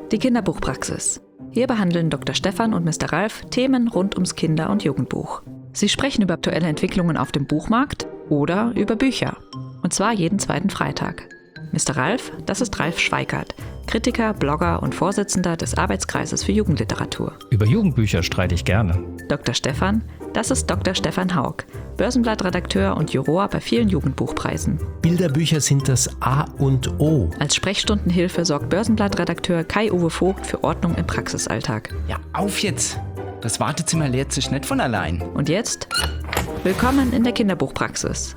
Die Kinderbuchpraxis. Hier behandeln Dr. Stefan und Mr. Ralf Themen rund ums Kinder- und Jugendbuch. Sie sprechen über aktuelle Entwicklungen auf dem Buchmarkt oder über Bücher. Und zwar jeden zweiten Freitag. Mr. Ralf, das ist Ralf Schweikart, Kritiker, Blogger und Vorsitzender des Arbeitskreises für Jugendliteratur. Über Jugendbücher streite ich gerne. Dr. Stefan, das ist Dr. Stefan Haug, Börsenblattredakteur und Juror bei vielen Jugendbuchpreisen. Bilderbücher sind das A und O. Als Sprechstundenhilfe sorgt Börsenblattredakteur Kai-Uwe Vogt für Ordnung im Praxisalltag. Ja, auf jetzt! Das Wartezimmer leert sich nicht von allein. Und jetzt, willkommen in der Kinderbuchpraxis.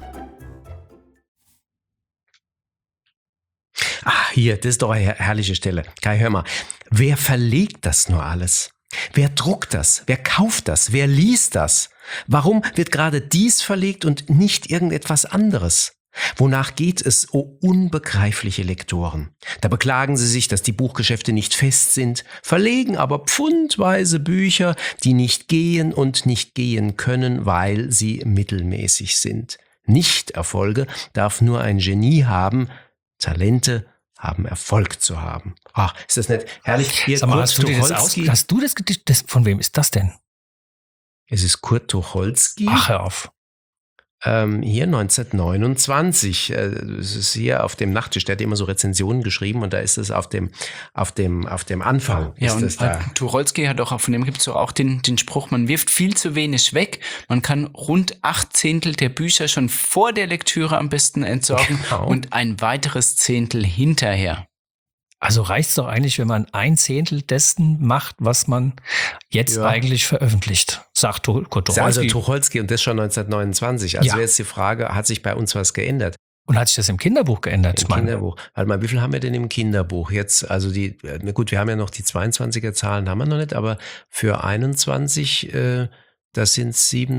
Hier, das ist doch eine herrliche Stelle. Kai, hör mal. Wer verlegt das nur alles? Wer druckt das? Wer kauft das? Wer liest das? Warum wird gerade dies verlegt und nicht irgendetwas anderes? Wonach geht es, o unbegreifliche Lektoren? Da beklagen sie sich, dass die Buchgeschäfte nicht fest sind, verlegen aber pfundweise Bücher, die nicht gehen und nicht gehen können, weil sie mittelmäßig sind. Nicht-Erfolge darf nur ein Genie haben, Talente haben Erfolg zu haben. Ach, ist das nicht herrlich? Hier, Sag mal, hast du das Gedicht, von wem ist das denn? Es ist Kurt Tucholsky. Ach, hör auf. Hier 1929. Es ist hier auf dem Nachttisch. Der hat immer so Rezensionen geschrieben und da ist es auf dem Anfang. Ja, ist und das da. Tucholsky hat auch, von dem gibt es auch den Spruch, man wirft viel zu wenig weg. Man kann rund 8/10 der Bücher schon vor der Lektüre am besten entsorgen und ein weiteres Zehntel hinterher. Also reicht's doch eigentlich, wenn man 1/10 dessen macht, was man jetzt eigentlich veröffentlicht, sagt Kurt Tucholsky. Also Tucholsky und das schon 1929. Also Ja. jetzt die Frage, hat sich bei uns was geändert? Und hat sich das im Kinderbuch geändert? Im Kinderbuch. Warte mal, wie viel haben wir denn im Kinderbuch jetzt? Also na gut, wir haben ja noch die 22er Zahlen, haben wir noch nicht, aber für 21, das sind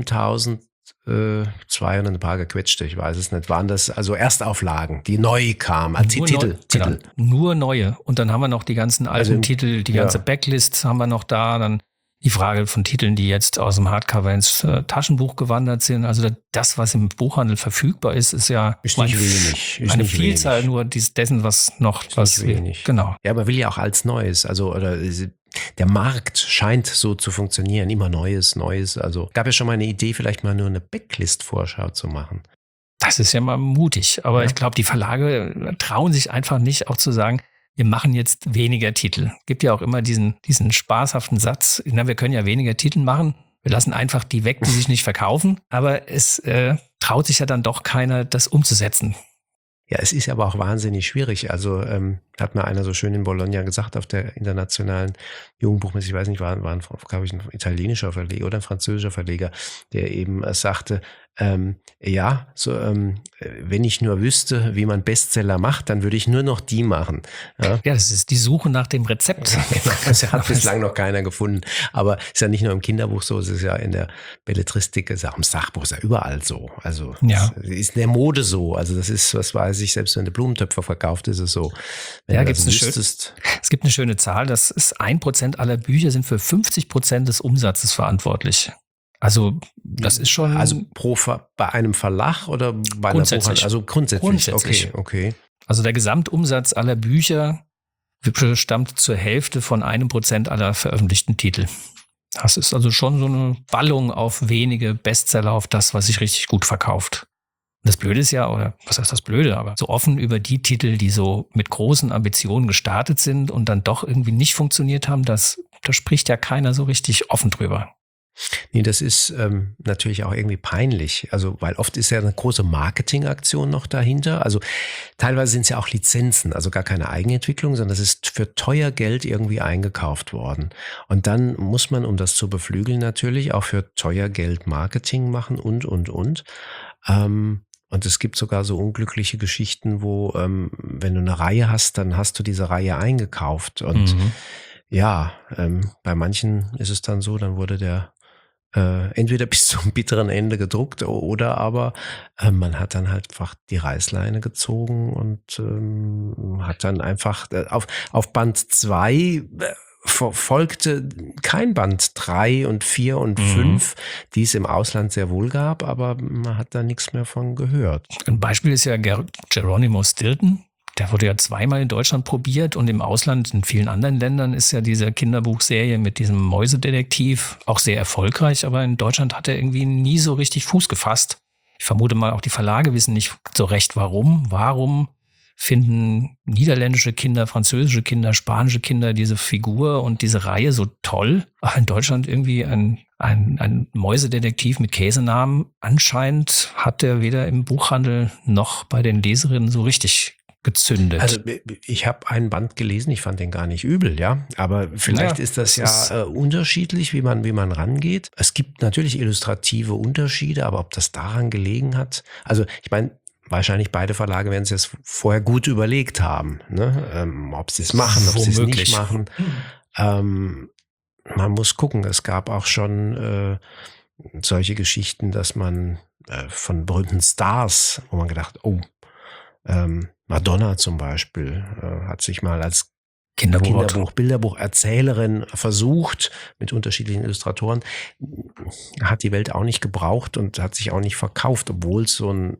7.200 ein paar gequetschte, ich weiß es nicht. Waren das also Erstauflagen, die neu kamen, als Titel? Genau, nur neue. Und dann haben wir noch die ganzen alten Titel, die ganze ja. Backlist haben wir noch da. Dann die Frage von Titeln, die jetzt aus dem Hardcover ins Taschenbuch gewandert sind. Also das, was im Buchhandel verfügbar ist, ist ja ist nicht wenig. Ist eine nicht Vielzahl wenig. nur dessen, was noch Ist nicht wenig. Genau. Ja, man will ja auch als Neues, also oder der Markt scheint so zu funktionieren, immer Neues. Also gab ja schon mal eine Idee, vielleicht mal nur eine Backlist-Vorschau zu machen. Das ist ja mal mutig. Aber ich glaube, die Verlage trauen sich einfach nicht, auch zu sagen, wir machen jetzt weniger Titel. Gibt ja auch immer diesen spaßhaften Satz, wir können ja weniger Titel machen. Wir lassen einfach die weg, die sich nicht verkaufen. Aber es traut sich ja dann doch keiner, das umzusetzen. Ja, es ist aber auch wahnsinnig schwierig. Also hat mir einer so schön in Bologna gesagt, auf der internationalen Jugendbuchmesse, ich weiß nicht, war glaube ich, ein italienischer Verleger oder ein französischer Verleger, der eben sagte, wenn ich nur wüsste, wie man Bestseller macht, dann würde ich nur noch die machen. Ja, das ist die Suche nach dem Rezept. Genau, das hat bislang noch keiner gefunden. Aber es ist ja nicht nur im Kinderbuch so, es ist ja in der Belletristik, es ist auch im Sachbuch, es ist ja überall so. Also es ist in der Mode so. Also das ist, was weiß ich, selbst wenn du Blumentöpfe verkauft, ist es so. Wenn du das wüsstest. Es gibt eine schöne Zahl, das ist 1% aller Bücher sind für 50% des Umsatzes verantwortlich. Also das ist schon... Also bei einem Verlag oder bei einer Buchhandlung? Also grundsätzlich. Okay. Also der Gesamtumsatz aller Bücher stammt zur Hälfte von 1% aller veröffentlichten Titel. Das ist also schon so eine Ballung auf wenige Bestseller, auf das, was sich richtig gut verkauft. Und das Blöde ist ja, oder was heißt das Blöde, aber so offen über die Titel, die so mit großen Ambitionen gestartet sind und dann doch irgendwie nicht funktioniert haben, da spricht ja keiner so richtig offen drüber. Nee, das ist natürlich auch irgendwie peinlich. Also, weil oft ist ja eine große Marketingaktion noch dahinter. Also teilweise sind es ja auch Lizenzen, also gar keine Eigenentwicklung, sondern das ist für teuer Geld irgendwie eingekauft worden. Und dann muss man, um das zu beflügeln, natürlich auch für teuer Geld Marketing machen und. Und es gibt sogar so unglückliche Geschichten, wo, wenn du eine Reihe hast, dann hast du diese Reihe eingekauft. Und bei manchen ist es dann so, dann wurde der entweder bis zum bitteren Ende gedruckt oder aber man hat dann halt einfach die Reißleine gezogen und hat dann einfach auf Band 2 folgte kein Band 3 und 4 und 5, die es im Ausland sehr wohl gab, aber man hat da nichts mehr von gehört. Ein Beispiel ist ja Geronimo Stilton. der wurde ja zweimal in Deutschland probiert und im Ausland, in vielen anderen Ländern, ist ja diese Kinderbuchserie mit diesem Mäusedetektiv auch sehr erfolgreich, aber in Deutschland hat er irgendwie nie so richtig Fuß gefasst. Ich vermute mal, auch die Verlage wissen nicht so recht, warum. Warum finden niederländische Kinder, französische Kinder, spanische Kinder diese Figur und diese Reihe so toll? Ach, in Deutschland irgendwie ein Mäusedetektiv mit Käsenamen. Anscheinend hat der weder im Buchhandel noch bei den Leserinnen so richtig gezündet. Also ich habe einen Band gelesen, ich fand den gar nicht übel, ja. Aber vielleicht ist das unterschiedlich, wie man rangeht. Es gibt natürlich illustrative Unterschiede, aber ob das daran gelegen hat, also ich meine, wahrscheinlich beide Verlage werden es jetzt vorher gut überlegt haben, ne? Ob sie es machen, ob sie es nicht machen. Man muss gucken, es gab auch schon solche Geschichten, dass man von berühmten Stars, wo man gedacht, Madonna zum Beispiel hat sich mal als Bilderbucherzählerin versucht mit unterschiedlichen Illustratoren, hat die Welt auch nicht gebraucht und hat sich auch nicht verkauft, obwohl es so ein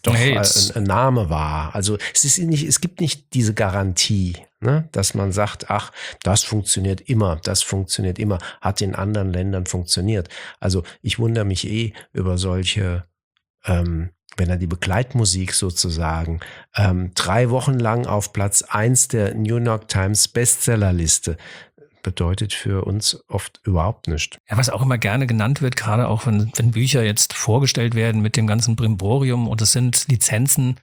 Name war. Also es gibt nicht diese Garantie, ne, dass man sagt, ach, das funktioniert immer, hat in anderen Ländern funktioniert. Also ich wundere mich über solche, wenn er die Begleitmusik sozusagen 3 Wochen lang auf Platz 1 der New York Times Bestsellerliste bedeutet für uns oft überhaupt nichts. Ja, was auch immer gerne genannt wird, gerade auch wenn Bücher jetzt vorgestellt werden mit dem ganzen Brimborium und es sind Lizenzen,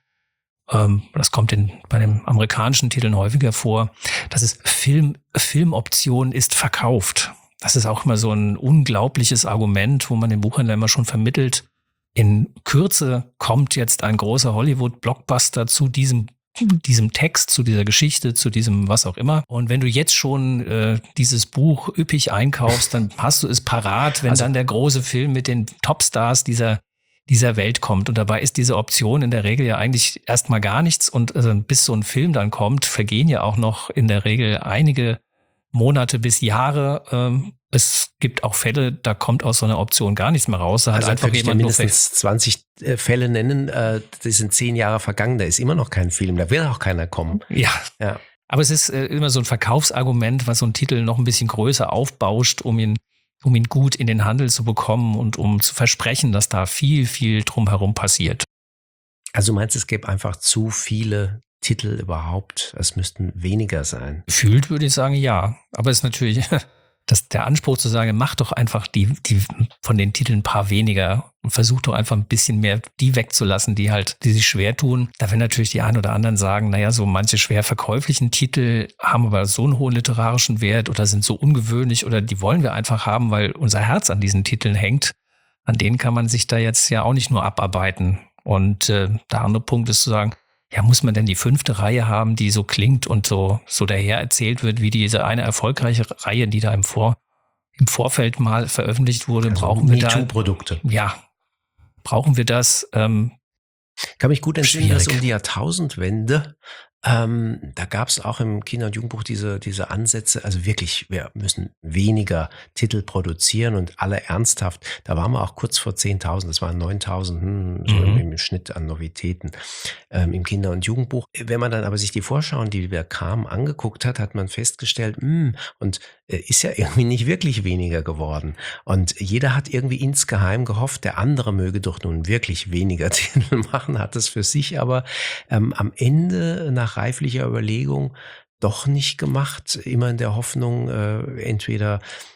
das kommt bei den amerikanischen Titeln häufiger vor, dass es Filmoption ist verkauft. Das ist auch immer so ein unglaubliches Argument, wo man den Buchhändler immer schon vermittelt. In Kürze kommt jetzt ein großer Hollywood-Blockbuster zu diesem Text, zu dieser Geschichte, zu diesem was auch immer. Und wenn du jetzt schon dieses Buch üppig einkaufst, dann hast du es parat, wenn dann der große Film mit den Topstars dieser Welt kommt. Und dabei ist diese Option in der Regel ja eigentlich erstmal gar nichts. Und bis so ein Film dann kommt, vergehen ja auch noch in der Regel einige Monate bis Jahre. Es gibt auch Fälle, da kommt aus so einer Option gar nichts mehr raus. Da hat also einfach jemand jemand mindestens 20 Fälle nennen, die sind 10 Jahre vergangen, da ist immer noch kein Film, da will auch keiner kommen. Ja. Aber es ist immer so ein Verkaufsargument, was so einen Titel noch ein bisschen größer aufbauscht, um ihn gut in den Handel zu bekommen und um zu versprechen, dass da viel, viel drumherum passiert. Also meinst du, es gäbe einfach zu viele Titel überhaupt? Es müssten weniger sein. Gefühlt würde ich sagen, ja. Aber es ist natürlich der Anspruch zu sagen, mach doch einfach die von den Titeln ein paar weniger und versuch doch einfach ein bisschen mehr die wegzulassen, die sich schwer tun. Da werden natürlich die einen oder anderen sagen, naja, so manche schwer verkäuflichen Titel haben aber so einen hohen literarischen Wert oder sind so ungewöhnlich oder die wollen wir einfach haben, weil unser Herz an diesen Titeln hängt. An denen kann man sich da jetzt ja auch nicht nur abarbeiten. Und der andere Punkt ist zu sagen, ja, muss man denn die 5. Reihe haben, die so klingt und so daher erzählt wird, wie diese eine erfolgreiche Reihe, die da im Vorfeld mal veröffentlicht wurde? Also brauchen wir da MeToo-Produkte? Ja, brauchen wir das? Kann mich gut entsinnen, dass um die Jahrtausendwende da gab es auch im Kinder- und Jugendbuch diese Ansätze, also wirklich, wir müssen weniger Titel produzieren und alle ernsthaft, da waren wir auch kurz vor 10.000, das waren 9.000 so im Schnitt an Novitäten im Kinder- und Jugendbuch. Wenn man dann aber sich die Vorschauen, die wir kamen, angeguckt hat man festgestellt, und ist ja irgendwie nicht wirklich weniger geworden. Und jeder hat irgendwie insgeheim gehofft, der andere möge doch nun wirklich weniger Titel machen, hat es für sich aber am Ende nach reiflicher Überlegung doch nicht gemacht, immer in der Hoffnung, entweder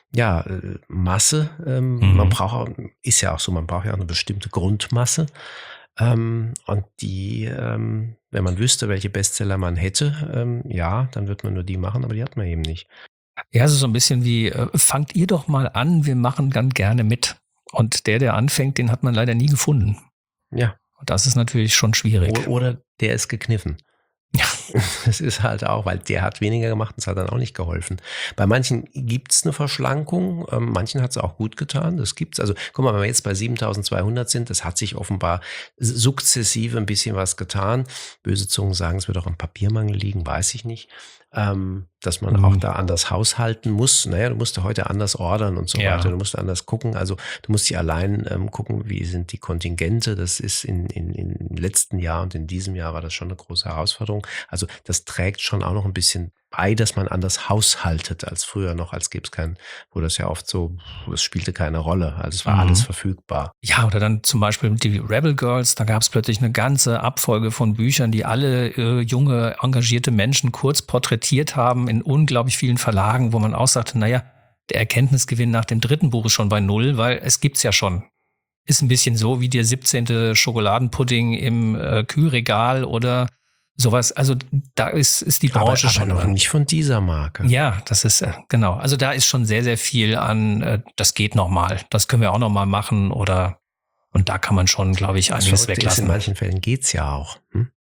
Masse, man braucht, ist ja auch so, man braucht ja auch eine bestimmte Grundmasse, und die, wenn man wüsste, welche Bestseller man hätte, dann wird man nur die machen, aber die hat man eben nicht. Ja, also so ein bisschen wie, fangt ihr doch mal an, wir machen ganz gerne mit. Und der anfängt, den hat man leider nie gefunden. Ja. Und das ist natürlich schon schwierig. Oder der ist gekniffen. Ja. Das ist halt auch, weil der hat weniger gemacht, das hat dann auch nicht geholfen. Bei manchen gibt's eine Verschlankung, manchen hat's auch gut getan, das gibt's. Also guck mal, wenn wir jetzt bei 7.200 sind, das hat sich offenbar sukzessive ein bisschen was getan. Böse Zungen sagen, es wird auch am Papiermangel liegen, weiß ich nicht. dass man auch da anders haushalten muss. Naja, du musst heute anders ordern und so weiter. Du musst anders gucken. Also du musst dir allein gucken, wie sind die Kontingente. Das ist im letzten Jahr und in diesem Jahr war das schon eine große Herausforderung. Also das trägt schon auch noch ein bisschen bei, dass man anders haushaltet als früher noch, als gäbe es kein, wo das ja oft so, es spielte keine Rolle. Also es war alles verfügbar. Ja, oder dann zum Beispiel die Rebel Girls, da gab es plötzlich eine ganze Abfolge von Büchern, die alle junge, engagierte Menschen kurz porträtiert haben in unglaublich vielen Verlagen, wo man auch sagte, naja, der Erkenntnisgewinn nach dem 3. Buch ist schon bei 0, weil es gibt's ja schon. Ist ein bisschen so wie der 17. Schokoladenpudding im Kühlregal oder sowas. Also da ist die Branche aber schon noch nicht von dieser Marke. Ja, das ist genau. Also da ist schon sehr, sehr viel an, das geht nochmal. Das können wir auch nochmal machen und da kann man schon, glaube ich, einiges weglassen. In manchen Fällen geht's ja auch.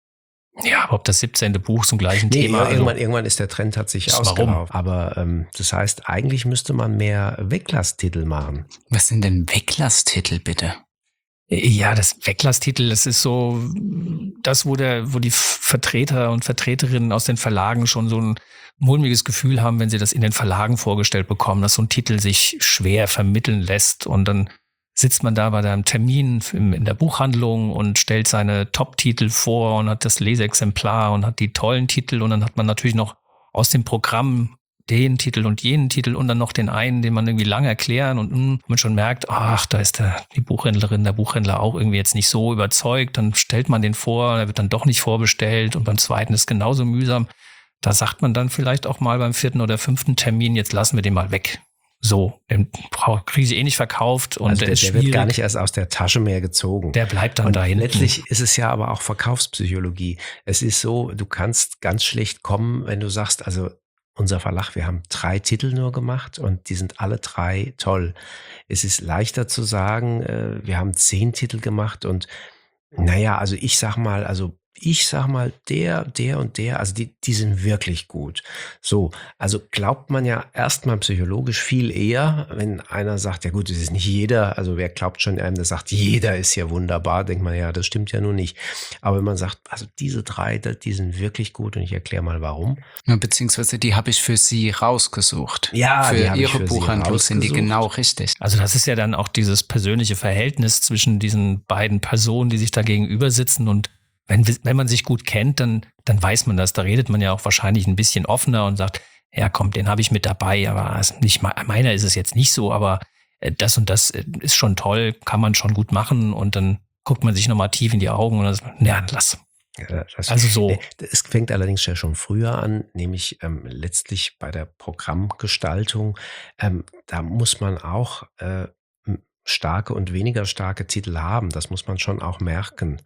Ja, ob das 17. Buch zum gleichen Thema. Irgendwann ist der Trend, hat sich ausgelaufen. Aber das heißt, eigentlich müsste man mehr Weglasstitel machen. Was sind denn Weglasstitel, bitte? Ja, das Weglasstitel, das ist so das, wo die Vertreter und Vertreterinnen aus den Verlagen schon so ein mulmiges Gefühl haben, wenn sie das in den Verlagen vorgestellt bekommen, dass so ein Titel sich schwer vermitteln lässt und dann sitzt man da bei einem Termin in der Buchhandlung und stellt seine Top-Titel vor und hat das Leseexemplar und hat die tollen Titel und dann hat man natürlich noch aus dem Programm den Titel und jenen Titel und dann noch den einen, den man irgendwie lang erklären und man schon merkt, ach, da ist die Buchhändlerin, der Buchhändler auch irgendwie jetzt nicht so überzeugt, dann stellt man den vor, der wird dann doch nicht vorbestellt und beim zweiten ist genauso mühsam. Da sagt man dann vielleicht auch mal beim 4. oder 5. Termin, jetzt lassen wir den mal weg. So, den kriege ich eh nicht verkauft und also der wird gar nicht erst aus der Tasche mehr gezogen. Der bleibt dann da hinten. Letztlich ist es ja aber auch Verkaufspsychologie. Es ist so, du kannst ganz schlecht kommen, wenn du sagst, also unser Verlag, wir haben 3 Titel nur gemacht und die sind alle 3 toll. Es ist leichter zu sagen, wir haben 10 Titel gemacht und naja, also ich sag mal, der und der, also die sind wirklich gut. So, also glaubt man ja erstmal psychologisch viel eher, wenn einer sagt, ja gut, es ist nicht jeder, also wer glaubt schon einem, der sagt, jeder ist ja wunderbar, denkt man, ja, das stimmt ja nun nicht. Aber wenn man sagt, also diese 3, die sind wirklich gut und ich erkläre mal warum. Ja, beziehungsweise die habe ich für Sie rausgesucht. Ja, für Ihre Buchhandlung sind die genau richtig. Also das ist ja dann auch dieses persönliche Verhältnis zwischen diesen beiden Personen, die sich da gegenüber sitzen und wenn man sich gut kennt, dann weiß man das. Da redet man ja auch wahrscheinlich ein bisschen offener und sagt, ja komm, den habe ich mit dabei, aber nicht meiner ist es jetzt nicht so, aber das und das ist schon toll, kann man schon gut machen und dann guckt man sich nochmal tief in die Augen und dann sagt, ja, lass. Also so. Es fängt allerdings ja schon früher an, nämlich letztlich bei der Programmgestaltung. Da muss man auch starke und weniger starke Titel haben. Das muss man schon auch merken.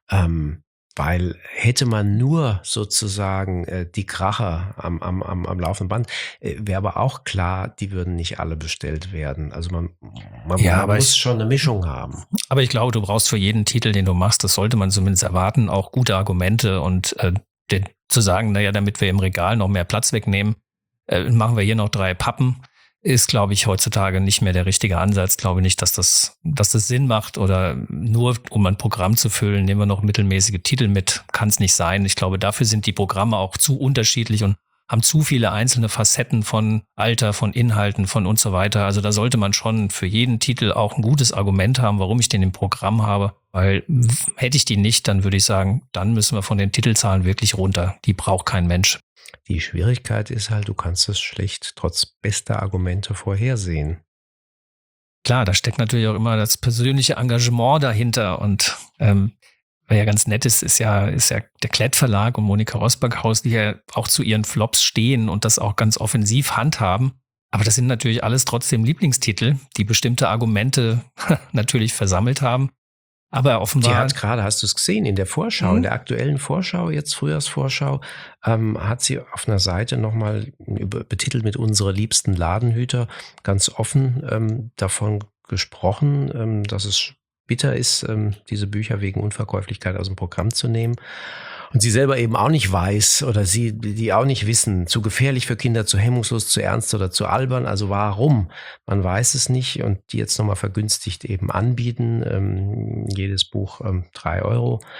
Weil hätte man nur sozusagen die Kracher am laufenden Band, wäre aber auch klar, die würden nicht alle bestellt werden. Also man muss schon eine Mischung haben. Aber ich glaube, du brauchst für jeden Titel, den du machst, das sollte man zumindest erwarten, auch gute Argumente und zu sagen, naja, damit wir im Regal noch mehr Platz wegnehmen, machen wir hier noch 3 Pappen. Ist, glaube ich, heutzutage nicht mehr der richtige Ansatz. Glaube nicht, dass das Sinn macht oder nur, um ein Programm zu füllen, nehmen wir noch mittelmäßige Titel mit. Kann es nicht sein. Ich glaube, dafür sind die Programme auch zu unterschiedlich und haben zu viele einzelne Facetten von Alter, von Inhalten, von und so weiter. Also da sollte man schon für jeden Titel auch ein gutes Argument haben, warum ich den im Programm habe. Weil hätte ich die nicht, dann würde ich sagen, dann müssen wir von den Titelzahlen wirklich runter. Die braucht kein Mensch. Die Schwierigkeit ist halt, du kannst es schlecht trotz bester Argumente vorhersehen. Klar, da steckt natürlich auch immer das persönliche Engagement dahinter und was ja ganz nett ist ja der Klett Verlag und Monika Rosbackhaus, die ja auch zu ihren Flops stehen und das auch ganz offensiv handhaben. Aber das sind natürlich alles trotzdem Lieblingstitel, die bestimmte Argumente natürlich versammelt haben. Aber offenbar. Die hat gerade, hast du es gesehen, in der Vorschau, in der aktuellen Vorschau, jetzt Frühjahrsvorschau, hat sie auf einer Seite nochmal betitelt mit unsere liebsten Ladenhüter ganz offen davon gesprochen, dass es bitter ist, diese Bücher wegen Unverkäuflichkeit aus dem Programm zu nehmen. Und sie selber eben auch nicht weiß oder die auch nicht wissen, zu gefährlich für Kinder, zu hemmungslos, zu ernst oder zu albern. Also warum? Man weiß es nicht und die jetzt nochmal vergünstigt eben anbieten. Jedes Buch 3 €.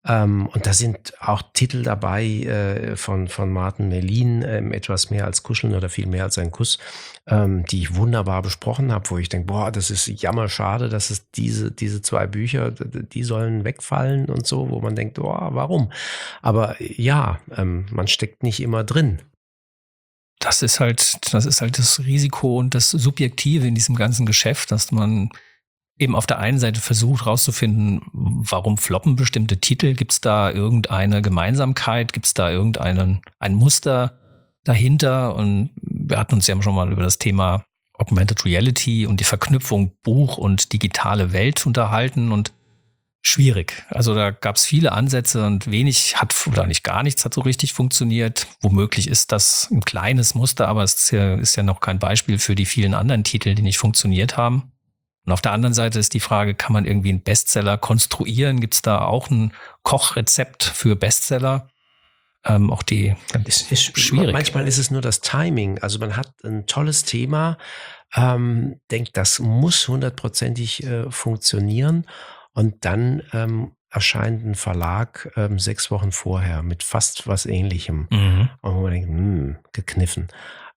Und da sind auch Titel dabei von Martin Mellin, etwas mehr als Kuscheln oder viel mehr als ein Kuss, die ich wunderbar besprochen habe, wo ich denke, boah, das ist jammerschade, dass es diese 2 Bücher, die sollen wegfallen und so, wo man denkt, boah, warum? Aber ja, man steckt nicht immer drin. Das ist halt das Risiko und das Subjektive in diesem ganzen Geschäft, dass man eben auf der einen Seite versucht rauszufinden, warum floppen bestimmte Titel? Gibt es da irgendeine Gemeinsamkeit? Gibt es da ein Muster dahinter? Und wir hatten uns ja schon mal über das Thema Augmented Reality und die Verknüpfung Buch und digitale Welt unterhalten und schwierig. Also da gab es viele Ansätze und wenig hat oder nicht gar nichts hat so richtig funktioniert. Womöglich ist das ein kleines Muster, aber es ist ja noch kein Beispiel für die vielen anderen Titel, die nicht funktioniert haben. Und auf der anderen Seite ist die Frage, kann man irgendwie einen Bestseller konstruieren? Gibt es da auch ein Kochrezept für Bestseller? Auch die ist schwierig. Manchmal ist es nur das Timing. Also man hat ein tolles Thema, denkt, das muss 100%ig funktionieren und dann erscheint ein Verlag 6 Wochen vorher mit fast was Ähnlichem. Und wo man denkt, gekniffen.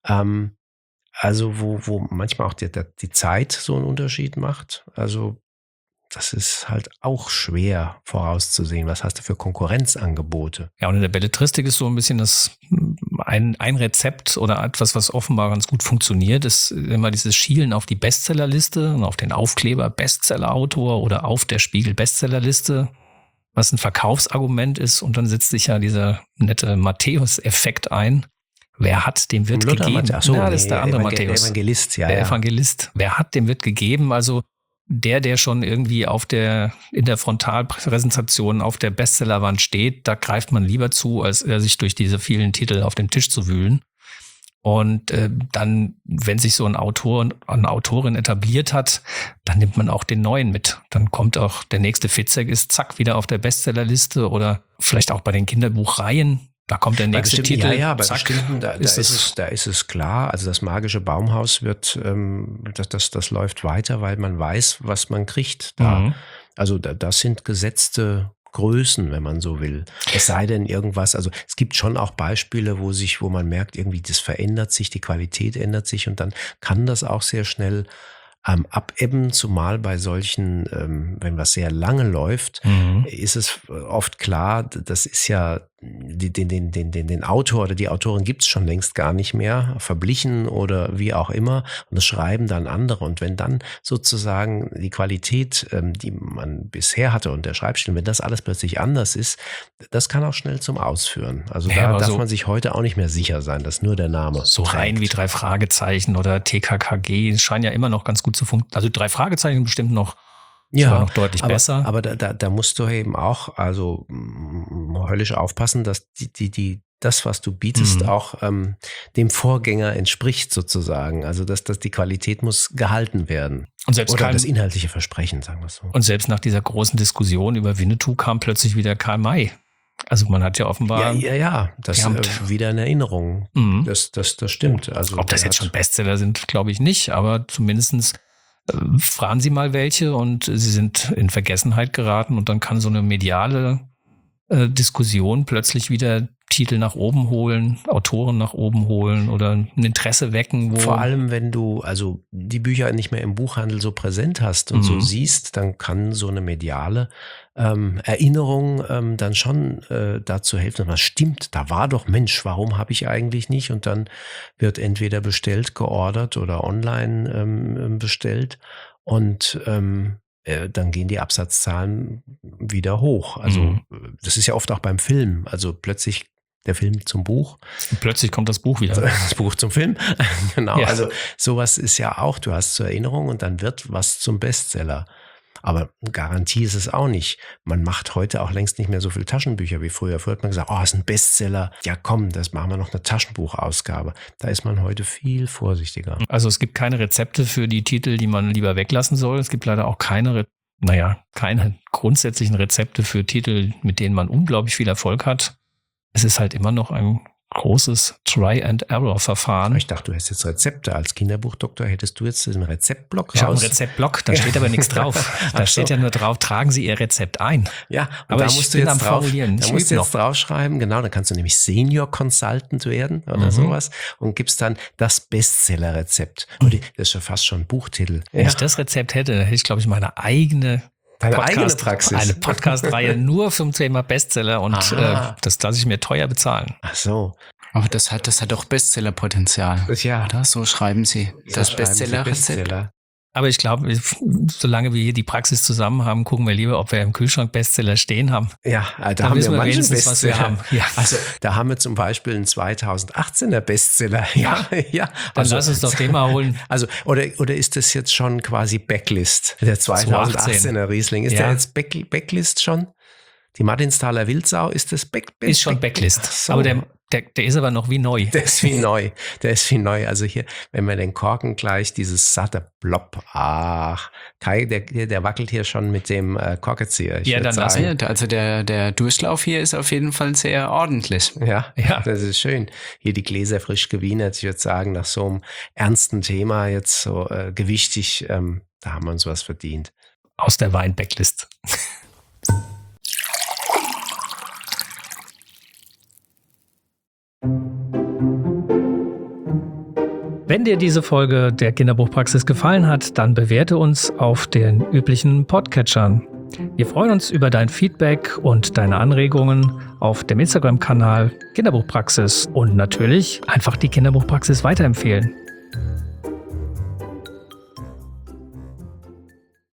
Also wo manchmal auch die Zeit so einen Unterschied macht. Also das ist halt auch schwer vorauszusehen. Was hast du für Konkurrenzangebote? Ja, und in der Belletristik ist so ein bisschen ein Rezept oder etwas, was offenbar ganz gut funktioniert, ist immer dieses Schielen auf die Bestsellerliste und auf den Aufkleber Bestsellerautor oder auf der Spiegel Bestsellerliste, was ein Verkaufsargument ist. Und dann setzt sich ja dieser nette Matthäus-Effekt ein. Wer hat, dem wird gegeben. Ach so, ja, das ist der andere Matthäus. Evangelist, ja. Der Evangelist. Wer hat, dem wird gegeben. Also der schon irgendwie in der Frontalpräsentation auf der Bestsellerwand steht, da greift man lieber zu, als sich durch diese vielen Titel auf den Tisch zu wühlen. Und dann, wenn sich so ein Autor, eine Autorin etabliert hat, dann nimmt man auch den neuen mit. Dann kommt auch der nächste Fitzek, ist zack wieder auf der Bestsellerliste oder vielleicht auch bei den Kinderbuchreihen. Da kommt der nächste Titel. Ja, bei bestimmten, da ist es klar. Also das magische Baumhaus wird, das läuft weiter, weil man weiß, was man kriegt. Also das sind gesetzte Größen, wenn man so will. Es sei denn irgendwas, also es gibt schon auch Beispiele, wo man merkt, irgendwie das verändert sich, die Qualität ändert sich und dann kann das auch sehr schnell abebben, zumal bei solchen, wenn was sehr lange läuft, ist es oft klar, das ist ja den Autor oder die Autorin gibt es schon längst gar nicht mehr, verblichen oder wie auch immer und das schreiben dann andere und wenn dann sozusagen die Qualität, die man bisher hatte und der Schreibstil, wenn das alles plötzlich anders ist, das kann auch schnell zum Ausführen. Also da darf man sich heute auch nicht mehr sicher sein, dass nur der Name so rein wie 3 Fragezeichen oder TKKG scheinen ja immer noch ganz gut zu funktionieren. Also 3 Fragezeichen bestimmt noch noch deutlich besser. Aber da musst du eben auch also höllisch aufpassen, dass das, was du bietest, auch dem Vorgänger entspricht sozusagen. Also dass die Qualität muss gehalten werden. Und selbst oder das inhaltliche Versprechen, sagen wir es so. Und selbst nach dieser großen Diskussion über Winnetou kam plötzlich wieder Karl May. Also man hat ja offenbar... Ja, das wieder in Erinnerung. Das stimmt. Also ob das jetzt schon Bestseller sind, glaube ich nicht, aber zumindestens fragen Sie mal welche und sie sind in Vergessenheit geraten und dann kann so eine mediale Diskussion plötzlich wieder Titel nach oben holen, Autoren nach oben holen oder ein Interesse wecken. Vor allem, wenn du also die Bücher nicht mehr im Buchhandel so präsent hast und so siehst, dann kann so eine mediale Erinnerung dann schon dazu helfen, was stimmt, da war doch Mensch, warum habe ich eigentlich nicht? Und dann wird entweder bestellt, geordert oder online bestellt und dann gehen die Absatzzahlen wieder hoch. Also das ist ja oft auch beim Film, also plötzlich der Film zum Buch. Und plötzlich kommt das Buch wieder. Das Buch zum Film. Genau, ja. Also sowas ist ja auch, du hast zur Erinnerung und dann wird was zum Bestseller. Aber Garantie ist es auch nicht. Man macht heute auch längst nicht mehr so viele Taschenbücher wie früher. Früher hat man gesagt, ist ein Bestseller. Ja komm, das machen wir noch eine Taschenbuchausgabe. Da ist man heute viel vorsichtiger. Also es gibt keine Rezepte für die Titel, die man lieber weglassen soll. Es gibt leider auch keine grundsätzlichen Rezepte für Titel, mit denen man unglaublich viel Erfolg hat. Es ist halt immer noch ein großes Try-and-Error-Verfahren. Ich dachte, du hättest jetzt Rezepte. Als Kinderbuchdoktor hättest du jetzt einen Rezeptblock raus. Ich habe einen Rezeptblock, da steht aber nichts drauf. Da steht ja nur drauf, tragen Sie Ihr Rezept ein. Ja, aber da musst du jetzt drauf, draufschreiben, genau, dann kannst du nämlich Senior Consultant werden oder sowas und gibst dann das Bestseller-Rezept. Das ist ja fast schon ein Buchtitel. Wenn ich das Rezept hätte ich, glaube ich, meine eigene Praxis. Eine Podcast-Reihe nur zum Thema Bestseller und das lasse ich mir teuer bezahlen. Ach so. Aber das hat doch Bestseller-Potenzial. Ja. Oder? So schreiben Sie. Das Bestseller-Rezept. Aber ich glaube, solange wir hier die Praxis zusammen haben, gucken wir lieber, ob wir im Kühlschrank Bestseller stehen haben. Ja, da haben wir manchen Bestseller. Was wir haben. Ja. Also da haben wir zum Beispiel einen 2018er Bestseller. Ja. Dann lass uns doch den mal holen. Also oder ist das jetzt schon quasi Backlist? Der 2018er Riesling. Ist der jetzt Backlist schon? Die Martinsthaler Wildsau, ist das Ist schon Backlist. So. Aber der ist aber noch wie neu. Der ist wie neu. Also hier, wenn man den Korken gleich, dieses satte Blob. Ach, Kai, der wackelt hier schon mit dem Korkenzieher. Ja, dann lassen wir. Also der Durchlauf hier ist auf jeden Fall sehr ordentlich. Ja, das ist schön. Hier die Gläser frisch gewienert. Ich würde sagen, nach so einem ernsten Thema jetzt so gewichtig, da haben wir uns was verdient. Aus der Wein-Backlist. Wenn dir diese Folge der Kinderbuchpraxis gefallen hat, dann bewerte uns auf den üblichen Podcatchern. Wir freuen uns über dein Feedback und deine Anregungen auf dem Instagram-Kanal Kinderbuchpraxis und natürlich einfach die Kinderbuchpraxis weiterempfehlen.